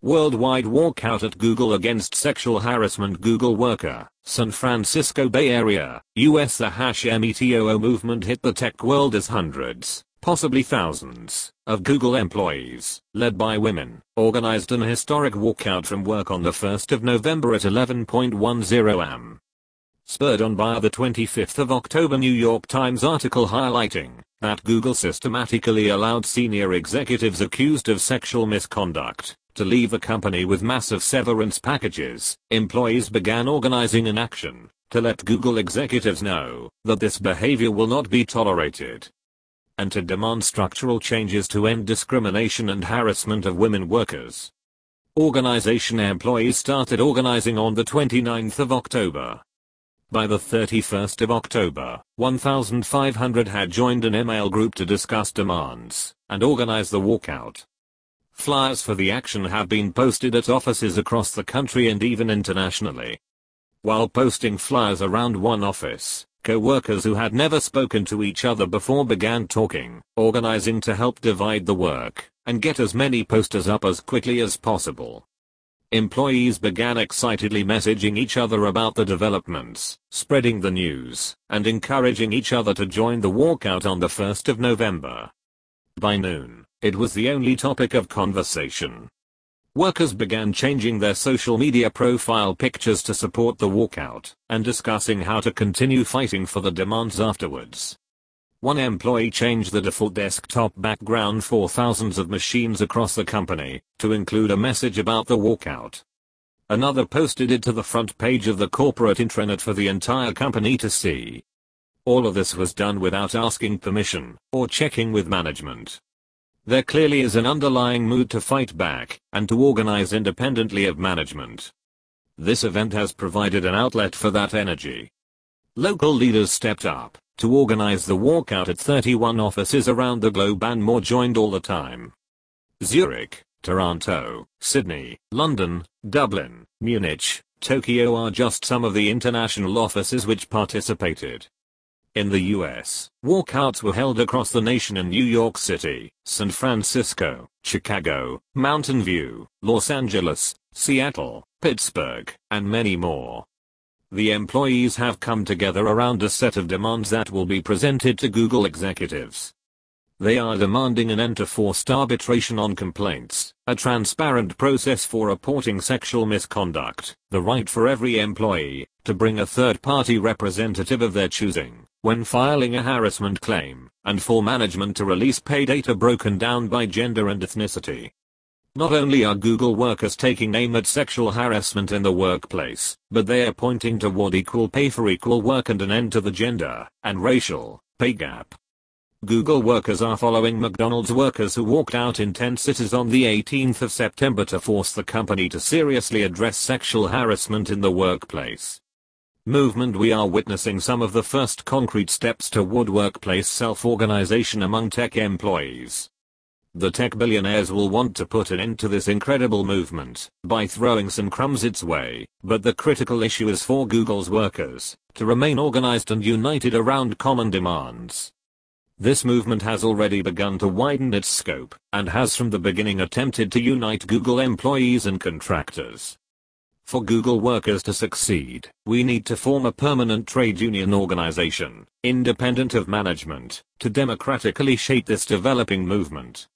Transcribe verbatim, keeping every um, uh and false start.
Worldwide walkout at Google against sexual harassment. Google worker, San Francisco Bay Area, U S. The METOO movement hit the tech world as hundreds, possibly thousands, of Google employees, led by women, organized an historic walkout from work on the first of November at eleven ten a m Spurred on by the twenty-fifth of October New York Times article highlighting that Google systematically allowed senior executives accused of sexual misconduct to leave the company with massive severance packages, employees began organizing an action to let Google executives know that this behavior will not be tolerated, and to demand structural changes to end discrimination and harassment of women workers. Organization employees started organizing on the twenty-ninth of October. By the thirty-first of October, one thousand five hundred had joined an email group to discuss demands and organize the walkout. Flyers for the action have been posted at offices across the country and even internationally. While posting flyers around one office, co-workers who had never spoken to each other before began talking, organizing to help divide the work and get as many posters up as quickly as possible. Employees began excitedly messaging each other about the developments, spreading the news, and encouraging each other to join the walkout on the first of November. By noon, it was the only topic of conversation. Workers began changing their social media profile pictures to support the walkout and discussing how to continue fighting for the demands afterwards. One employee changed the default desktop background for thousands of machines across the company to include a message about the walkout. Another posted it to the front page of the corporate intranet for the entire company to see. All of this was done without asking permission or checking with management. There clearly is an underlying mood to fight back and to organize independently of management. This event has provided an outlet for that energy. Local leaders stepped up to organize the walkout at thirty-one offices around the globe, and more joined all the time. Zurich, Toronto, Sydney, London, Dublin, Munich, Tokyo are just some of the international offices which participated. In the U S, walkouts were held across the nation in New York City, San Francisco, Chicago, Mountain View, Los Angeles, Seattle, Pittsburgh, and many more. The employees have come together around a set of demands that will be presented to Google executives. They are demanding an end to forced arbitration on complaints, a transparent process for reporting sexual misconduct, the right for every employee to bring a third-party representative of their choosing when filing a harassment claim, and for management to release pay data broken down by gender and ethnicity. Not only are Google workers taking aim at sexual harassment in the workplace, but they are pointing toward equal pay for equal work and an end to the gender and racial pay gap. Google workers are following McDonald's workers who walked out in ten cities on the eighteenth of September to force the company to seriously address sexual harassment in the workplace movement. We are witnessing some of the first concrete steps toward workplace self-organization among tech employees. The tech billionaires will want to put an end to this incredible movement by throwing some crumbs its way, but the critical issue is for Google's workers to remain organized and united around common demands. This movement has already begun to widen its scope and has from the beginning attempted to unite Google employees and contractors. For Google workers to succeed, we need to form a permanent trade union organization, independent of management, to democratically shape this developing movement.